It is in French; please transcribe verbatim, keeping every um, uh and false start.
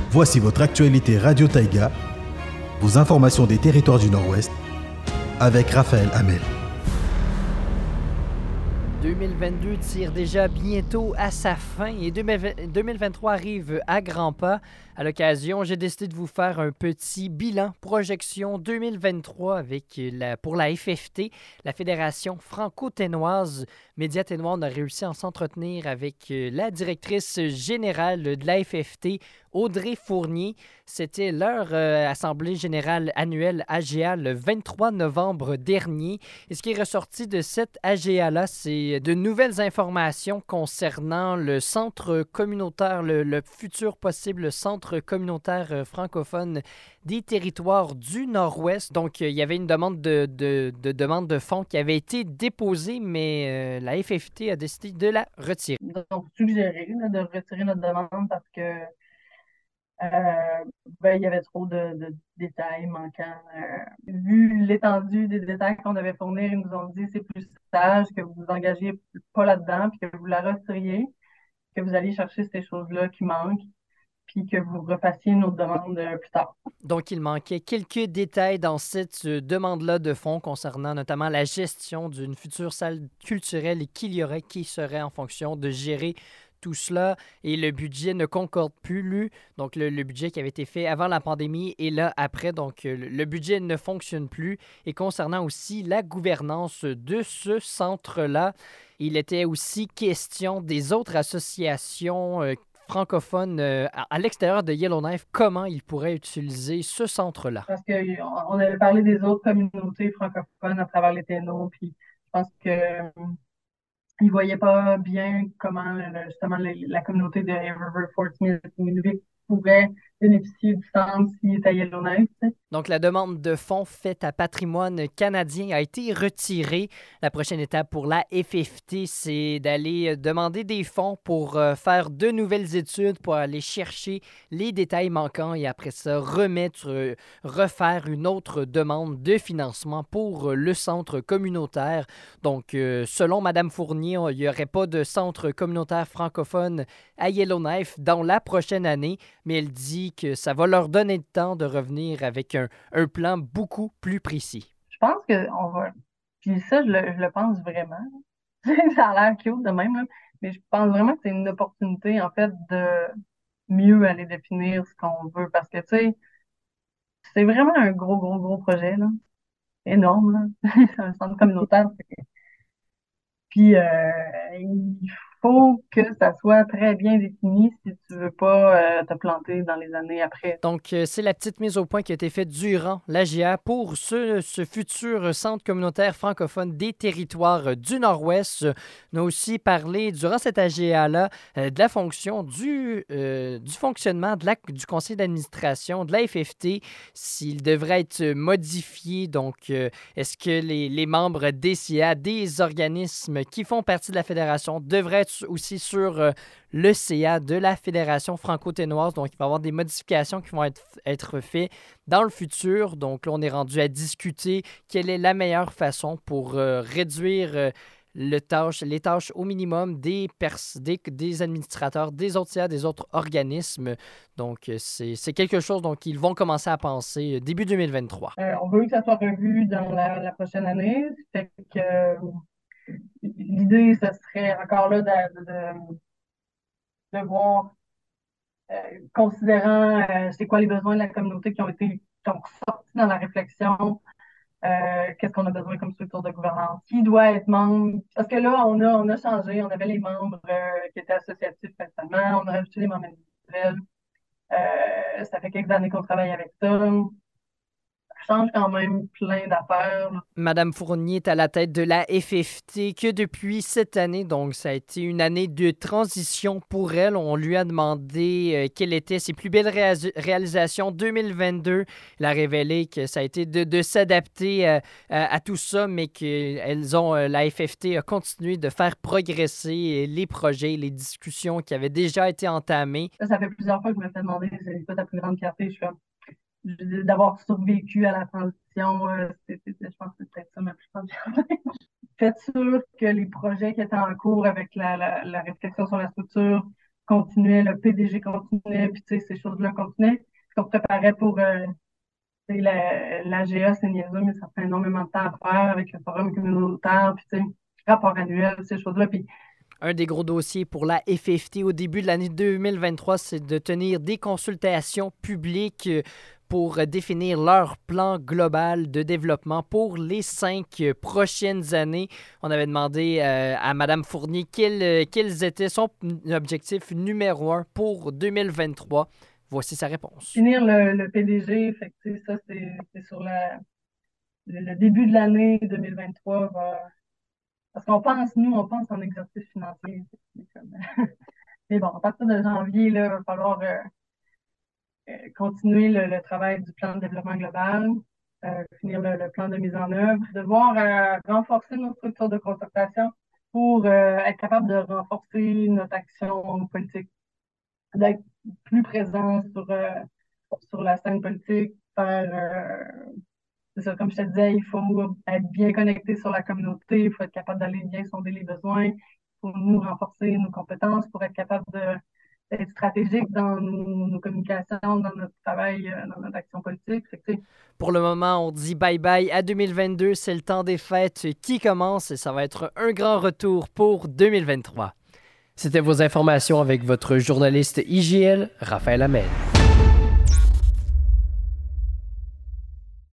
Voici votre actualité Radio Taïga, vos informations des territoires du Nord-Ouest, avec Raphaël Hamel. deux mille vingt-deux tire déjà bientôt à sa fin et deux mille vingt-trois arrive à grands pas. À l'occasion, j'ai décidé de vous faire un petit bilan projection deux mille vingt-trois avec la, pour la F F T, la Fédération franco-ténoise. Média Ténois, on a réussi à s'entretenir avec la directrice générale de la F F T, Audrey Fournier. C'était leur euh, Assemblée générale annuelle A G A le vingt-trois novembre dernier. Et ce qui est ressorti de cette A G A-là, c'est de nouvelles informations concernant le centre communautaire, le, le futur possible centre communautaire francophone des territoires du Nord-Ouest. Donc, il y avait une demande de, de, de demande de fonds qui avait été déposée, mais euh, la F F T a décidé de la retirer. Donc, suggéré là, de retirer notre demande parce que Euh, ben, il y avait trop de, de détails manquants. Euh, vu l'étendue des détails qu'on devait fournir, ils nous ont dit c'est plus sage que vous vous engagiez pas là-dedans, puis que vous la retiriez, que vous alliez chercher ces choses-là qui manquent, puis que vous refassiez une autre demande euh, plus tard. Donc, il manquait quelques détails dans cette euh, demande-là de fonds concernant notamment la gestion d'une future salle culturelle et qu'il y aurait qui serait en fonction de gérer tout cela, et le budget ne concorde plus. Donc, le, le budget qui avait été fait avant la pandémie et là, après. Donc, le, le budget ne fonctionne plus. Et concernant aussi la gouvernance de ce centre-là, il était aussi question des autres associations euh, francophones euh, à, à l'extérieur de Yellowknife, comment ils pourraient utiliser ce centre-là. Parce qu'on avait parlé des autres communautés francophones à travers les Ténors, puis je pense que ils ne voyaient pas bien comment justement la, la communauté de River Fort Smith et Nunavik pourrait bénéficier du centre s'il était à Yellowknife. Donc, la demande de fonds faite à Patrimoine canadien a été retirée. La prochaine étape pour la F F T, c'est d'aller demander des fonds pour euh, faire de nouvelles études, pour aller chercher les détails manquants et après ça, remettre, euh, refaire une autre demande de financement pour euh, le centre communautaire. Donc, euh, selon Mme Fournier, il n'y aurait pas de centre communautaire francophone à Yellowknife dans la prochaine année, mais elle dit que ça va leur donner le temps de revenir avec un, un plan beaucoup plus précis. Je pense qu'on va... Puis ça, je le, je le pense vraiment. Ça a l'air cute de même, là. Mais je pense vraiment que c'est une opportunité, en fait, de mieux aller définir ce qu'on veut. Parce que, tu sais, c'est vraiment un gros, gros, gros projet, là. Énorme, là. C'est un centre communautaire. Puis, euh, il faut que ça soit très bien défini si tu veux pas euh, te planter dans les années après. Donc, euh, c'est la petite mise au point qui a été faite durant l'A G A pour ce, ce futur centre communautaire francophone des territoires du Nord-Ouest. On a aussi parlé, durant cette A G A-là, euh, de la fonction du, euh, du fonctionnement de la, du conseil d'administration de la F F T, s'il devrait être modifié. Donc, euh, est-ce que les, les membres des C A, des organismes qui font partie de la fédération, devraient être aussi sur euh, le C A de la Fédération franco-ténoise. Donc, il va y avoir des modifications qui vont être, être faites dans le futur. Donc, là, on est rendu à discuter quelle est la meilleure façon pour euh, réduire euh, le tâche, les tâches au minimum des, pers- des, des administrateurs, des autres C A, des autres organismes. Donc, c'est, c'est quelque chose dont ils vont commencer à penser début deux mille vingt-trois. Euh, on veut que ça soit revu dans la, la prochaine année. Fait que euh, l'idée, ce serait encore là de, de, de voir, euh, considérant euh, c'est quoi les besoins de la communauté qui ont été qui ont sortis dans la réflexion, euh, qu'est-ce qu'on a besoin comme structure de gouvernance, qui doit être membre. Parce que là, on a, on a changé, on avait les membres euh, qui étaient associatifs récemment, on a rajouté les membres individuels. Euh, ça fait quelques années qu'on travaille avec ça. Change quand même plein d'affaires. Madame Fournier est à la tête de la F F T que depuis cette année, donc ça a été une année de transition pour elle. On lui a demandé euh, quelles étaient ses plus belles réa- réalisations deux mille vingt-deux. Elle a révélé que ça a été de, de s'adapter euh, à, à tout ça, mais que elles ont, euh, la F F T a continué de faire progresser les projets, les discussions qui avaient déjà été entamées. Ça, ça fait plusieurs fois que je me fais demander c'est quoi ta plus grande fierté. Je suis comme d'avoir survécu à la transition, euh, c'est, c'est, je pense que c'est peut-être ça ma plus grande fierté. Faites sûr que les projets qui étaient en cours avec la, la, la réflexion sur la structure continuait, le P D G continuait, puis tu sais, ces choses-là continuaient. On se préparait pour euh, la, l'A G A, c'est niaiseux, mais ça fait énormément de temps à faire avec le forum communautaire, puis tu sais, rapport annuel, ces choses-là. Puis un des gros dossiers pour la F F T au début de l'année deux mille vingt-trois, c'est de tenir des consultations publiques pour définir leur plan global de développement pour les cinq prochaines années. On avait demandé euh, à Mme Fournier quels, quels étaient son objectif numéro un pour deux mille vingt-trois. Voici sa réponse. Finir le, le P D G, fait que, ça, c'est, c'est sur la, le, le début de l'année deux mille vingt-trois. Va... Parce qu'on pense, nous, on pense en exercice financier. Mais bon, à partir de janvier, là, il va falloir euh, euh, continuer le, le travail du plan de développement global, euh, finir le, le plan de mise en œuvre, devoir euh, renforcer nos structures de concertation pour euh, être capable de renforcer notre action politique, d'être plus présent sur, euh, sur la scène politique, faire, euh, c'est ça, comme je te disais, il faut être bien connecté sur la communauté, il faut être capable d'aller bien sonder les besoins, il faut nous renforcer nos compétences pour être capable de d'être stratégique dans nos, nos communications, dans notre travail, dans notre action politique. Fait que, pour le moment, on dit bye-bye à deux mille vingt-deux. C'est le temps des fêtes qui commence et ça va être un grand retour pour deux mille vingt-trois. C'était vos informations avec votre journaliste I G L, Raphaël Hamel.